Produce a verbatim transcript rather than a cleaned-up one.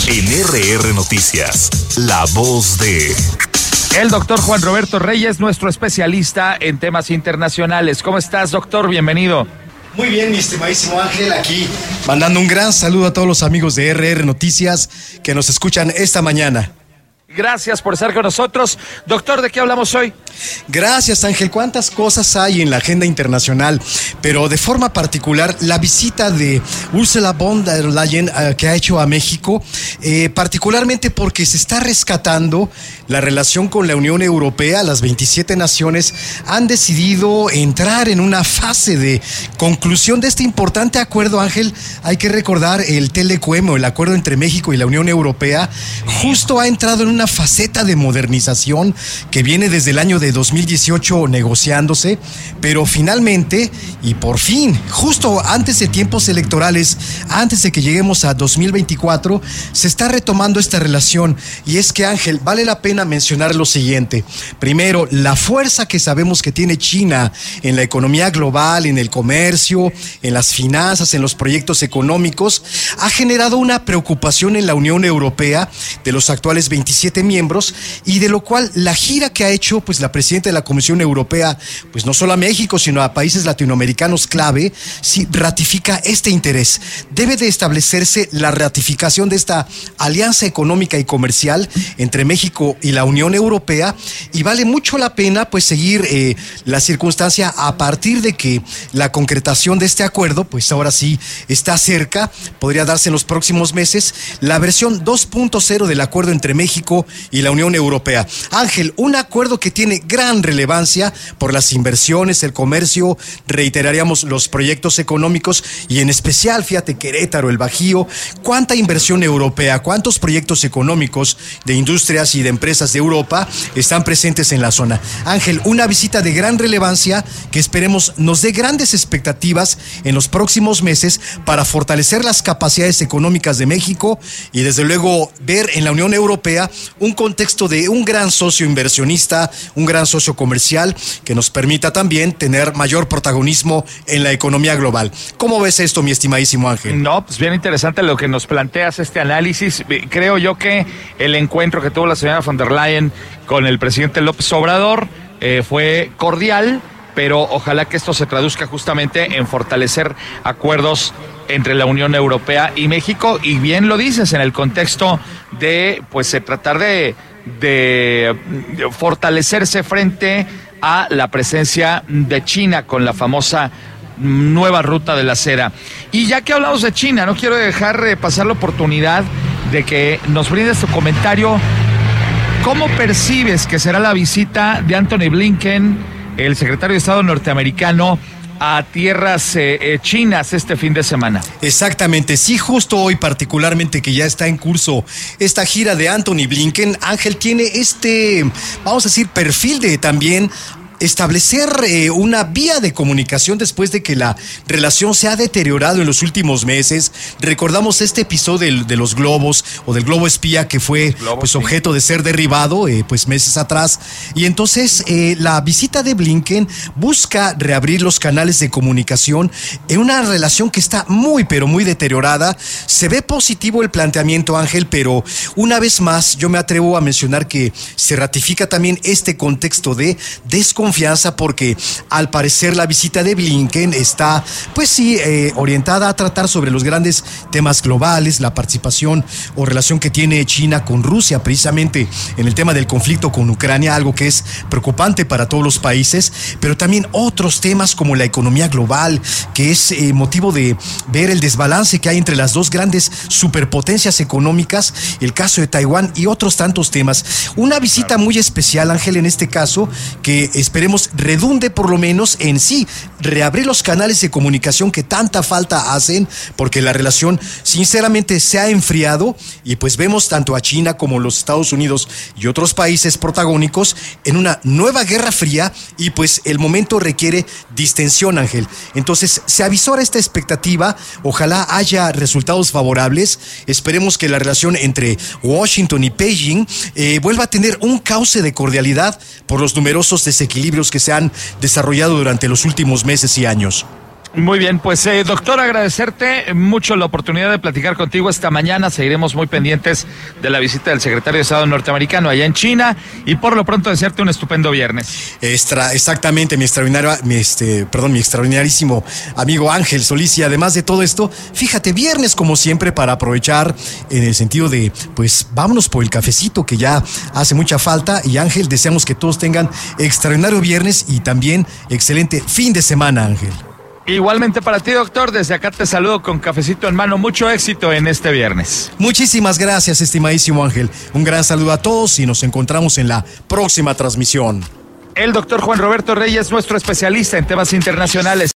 En R R Noticias, la voz de... El doctor Juan Roberto Reyes, nuestro especialista en temas internacionales. ¿Cómo estás, doctor? Bienvenido. Muy bien, mi estimadísimo Ángel, aquí mandando un gran saludo a todos los amigos de R R Noticias que nos escuchan esta mañana. Gracias por estar con nosotros. Doctor, ¿de qué hablamos hoy? Gracias, Ángel. Cuántas cosas hay en la agenda internacional, pero de forma particular la visita de Ursula von der Leyen uh, que ha hecho a México, eh, particularmente porque se está rescatando la relación con la Unión Europea. Las veintisiete naciones han decidido entrar en una fase de conclusión de este importante acuerdo, Ángel. Hay que recordar el Telecuemo, el acuerdo entre México y la Unión Europea, justo ha entrado en una faceta de modernización que viene desde el año de dos mil dieciocho negociándose, pero finalmente y por fin, justo antes de tiempos electorales, antes de que lleguemos a dos mil veinticuatro, se está retomando esta relación. Y es que, Ángel, vale la pena mencionar lo siguiente. Primero, la fuerza que sabemos que tiene China en la economía global, en el comercio, en las finanzas, en los proyectos económicos, ha generado una preocupación en la Unión Europea de los actuales veintisiete miembros, y de lo cual la gira que ha hecho pues la presidenta de la Comisión Europea, pues no solo a México, sino a países latinoamericanos clave, sí ratifica este interés. Debe de establecerse la ratificación de esta alianza económica y comercial entre México y la Unión Europea, y vale mucho la pena pues seguir eh, la circunstancia a partir de que la concretación de este acuerdo pues ahora sí está cerca, podría darse en los próximos meses, la versión dos punto cero del acuerdo entre México y la Unión Europea. Ángel, un acuerdo que tiene gran relevancia por las inversiones, el comercio, reiteraríamos los proyectos económicos y en especial, fíjate, Querétaro, el Bajío, cuánta inversión europea, cuántos proyectos económicos de industrias y de empresas de Europa están presentes en la zona. Ángel, una visita de gran relevancia que esperemos nos dé grandes expectativas en los próximos meses para fortalecer las capacidades económicas de México y desde luego ver en la Unión Europea un contexto de un gran socio inversionista, un gran socio comercial que nos permita también tener mayor protagonismo en la economía global. ¿Cómo ves esto, mi estimadísimo Ángel? No, pues bien interesante lo que nos planteas, este análisis. Creo yo que el encuentro que tuvo la señora von der Leyen con el presidente López Obrador eh, fue cordial, pero ojalá que esto se traduzca justamente en fortalecer acuerdos entre la Unión Europea y México, y bien lo dices, en el contexto de pues tratar de, de fortalecerse frente a la presencia de China con la famosa nueva ruta de la seda. Y ya que hablamos de China, no quiero dejar de pasar la oportunidad de que nos brindes tu comentario. ¿Cómo percibes que será la visita de Antony Blinken, el secretario de Estado norteamericano, a tierras eh, eh, chinas este fin de semana? Exactamente, sí, justo hoy particularmente que ya está en curso esta gira de Antony Blinken, Ángel, tiene este, vamos a decir, perfil de también establecer eh, una vía de comunicación después de que la relación se ha deteriorado en los últimos meses. Recordamos este episodio de, de los globos o del globo espía que fue globos, pues, sí. objeto de ser derribado eh, pues meses atrás, y entonces eh, la visita de Blinken busca reabrir los canales de comunicación en una relación que está muy pero muy deteriorada. Se ve positivo el planteamiento, Ángel, pero una vez más yo me atrevo a mencionar que se ratifica también este contexto de desconfianza confianza porque al parecer la visita de Blinken está pues sí eh, orientada a tratar sobre los grandes temas globales, la participación o relación que tiene China con Rusia precisamente en el tema del conflicto con Ucrania, algo que es preocupante para todos los países, pero también otros temas como la economía global, que es eh, motivo de ver el desbalance que hay entre las dos grandes superpotencias económicas, el caso de Taiwán y otros tantos temas. Una visita claro. muy especial, Ángel, en este caso, que esperemos redunde por lo menos en sí, reabrir los canales de comunicación que tanta falta hacen, porque la relación sinceramente se ha enfriado y pues vemos tanto a China como los Estados Unidos y otros países protagónicos en una nueva guerra fría y pues el momento requiere distensión, Ángel. Entonces se avisora esta expectativa, ojalá haya resultados favorables, esperemos que la relación entre Washington y Beijing eh, vuelva a tener un cauce de cordialidad por los numerosos desequilibrios que se han desarrollado durante los últimos meses y años. Muy bien, pues eh, doctor, agradecerte mucho la oportunidad de platicar contigo esta mañana. Seguiremos muy pendientes de la visita del secretario de Estado norteamericano allá en China y por lo pronto desearte un estupendo viernes. Extra, exactamente, mi extraordinario, mi este, perdón, mi extraordinarísimo amigo Ángel Solís. Y además de todo esto, fíjate, viernes como siempre para aprovechar en el sentido de, pues vámonos por el cafecito que ya hace mucha falta. Y Ángel, deseamos que todos tengan extraordinario viernes y también excelente fin de semana, Ángel. Igualmente para ti, doctor, desde acá te saludo con cafecito en mano. Mucho éxito en este viernes. Muchísimas gracias, estimadísimo Ángel. Un gran saludo a todos y nos encontramos en la próxima transmisión. El doctor Juan Roberto Reyes, nuestro especialista en temas internacionales.